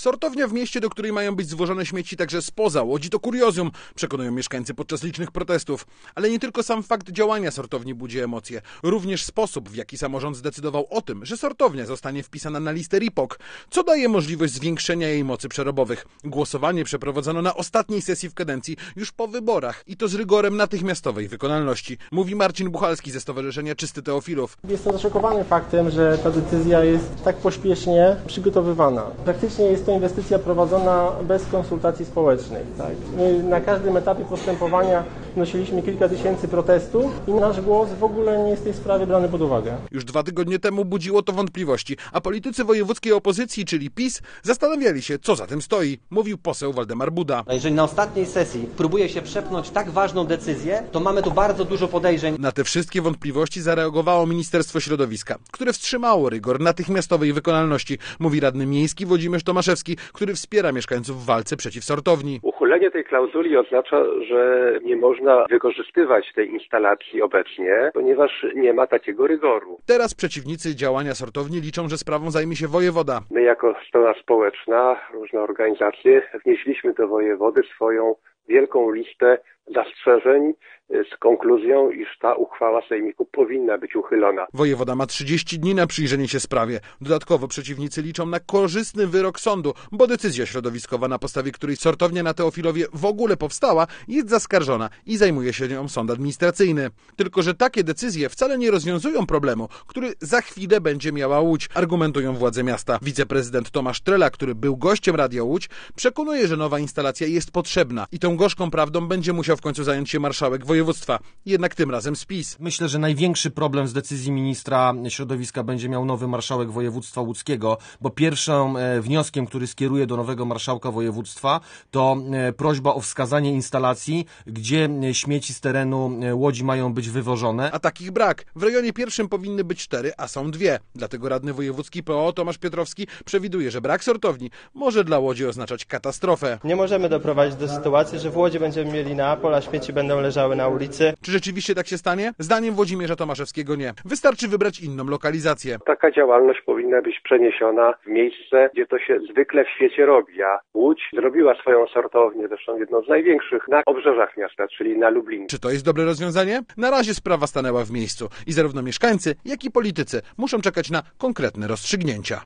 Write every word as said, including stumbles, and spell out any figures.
Sortownia w mieście, do której mają być zwożone śmieci także spoza Łodzi, to kuriozum, przekonują mieszkańcy podczas licznych protestów. Ale nie tylko sam fakt działania sortowni budzi emocje. Również sposób, w jaki samorząd zdecydował o tym, że sortownia zostanie wpisana na listę R I P O K, co daje możliwość zwiększenia jej mocy przerobowych. Głosowanie przeprowadzono na ostatniej sesji w kadencji, już po wyborach i to z rygorem natychmiastowej wykonalności, mówi Marcin Buchalski ze Stowarzyszenia Czysty Teofilów. Jestem zaszokowany faktem, że ta decyzja jest tak pośpiesznie przygotowywana. Praktycznie jest to inwestycja prowadzona bez konsultacji społecznej. Tak? My na każdym etapie postępowania wnosiliśmy kilka tysięcy protestów i nasz głos w ogóle nie jest w tej sprawie brany pod uwagę. Już dwa tygodnie temu budziło to wątpliwości, a politycy wojewódzkiej opozycji, czyli PiS, zastanawiali się, co za tym stoi, mówił poseł Waldemar Buda. Jeżeli na ostatniej sesji próbuje się przepchnąć tak ważną decyzję, to mamy tu bardzo dużo podejrzeń. Na te wszystkie wątpliwości zareagowało Ministerstwo Środowiska, które wstrzymało rygor natychmiastowej wykonalności, mówi radny miejski Włodzimierz Tomaszewski, który wspiera mieszkańców w walce przeciw sortowni. Uchylenie tej klauzuli oznacza, że nie można wykorzystywać tej instalacji obecnie, ponieważ nie ma takiego rygoru. Teraz przeciwnicy działania sortowni liczą, że sprawą zajmie się wojewoda. My jako strona społeczna, różne organizacje, wnieśliśmy do wojewody swoją wielką listę zastrzeżeń z konkluzją, iż ta uchwała sejmiku powinna być uchylona. Wojewoda ma trzydzieści dni na przyjrzenie się sprawie. Dodatkowo przeciwnicy liczą na korzystny wyrok sądu, bo decyzja środowiskowa, na podstawie której sortownia na Teofilowie w ogóle powstała, jest zaskarżona i zajmuje się nią sąd administracyjny. Tylko że takie decyzje wcale nie rozwiązują problemu, który za chwilę będzie miała Łódź, argumentują władze miasta. Wiceprezydent Tomasz Trela, który był gościem Radia Łódź, przekonuje, że nowa instalacja jest potrzebna i tą gorzką prawdą będzie musiał w końcu zająć się marszałek województwa. Jednak tym razem z PiS. Myślę, że największy problem z decyzji ministra środowiska będzie miał nowy marszałek województwa łódzkiego, bo pierwszym wnioskiem, który skieruje do nowego marszałka województwa, to prośba o wskazanie instalacji, gdzie śmieci z terenu Łodzi mają być wywożone. A takich brak. W rejonie pierwszym powinny być cztery, a są dwie. Dlatego radny wojewódzki P O Tomasz Piotrowski przewiduje, że brak sortowni może dla Łodzi oznaczać katastrofę. Nie możemy doprowadzić do sytuacji, że w Łodzi będziemy mieli Neapol, a śmieci będą leżały na ulicy. Czy rzeczywiście tak się stanie? Zdaniem Włodzimierza Tomaszewskiego nie. Wystarczy wybrać inną lokalizację. Taka działalność powinna być przeniesiona w miejsce, gdzie to się zwykle w świecie robi, a Łódź zrobiła swoją sortownię, zresztą jedną z największych, na obrzeżach miasta, czyli na Lublinie. Czy to jest dobre rozwiązanie? Na razie sprawa stanęła w miejscu i zarówno mieszkańcy, jak i politycy muszą czekać na konkretne rozstrzygnięcia.